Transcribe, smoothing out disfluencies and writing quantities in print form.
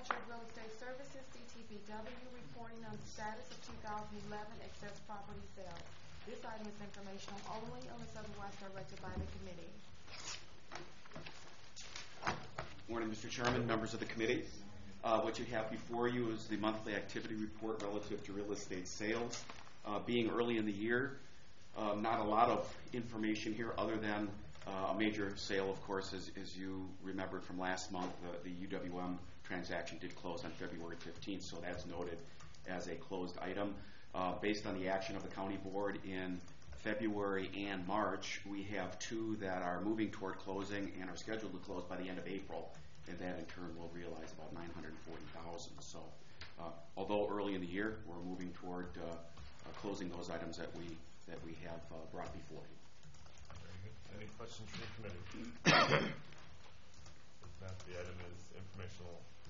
Manager of Real Estate Services, DTPW, reporting on the status of 2011 excess property sales. This item is informational only unless otherwise directed by the committee. Morning, Mr. Chairman, members of the committee. What you have before you is the monthly activity report relative to real estate sales. Being early in the year, not a lot of information here other than a major sale, of course, as you remembered from last month. The UWM transaction did close on February 15th, so that's noted as a closed item. Based on the action of the county board in February and March, we have two that are moving toward closing and are scheduled to close by the end of April, and that in turn will realize about $940,000. So although early in the year, we're moving toward closing those items that we have brought before you. Very good. Any questions from the committee? If not, the item is informational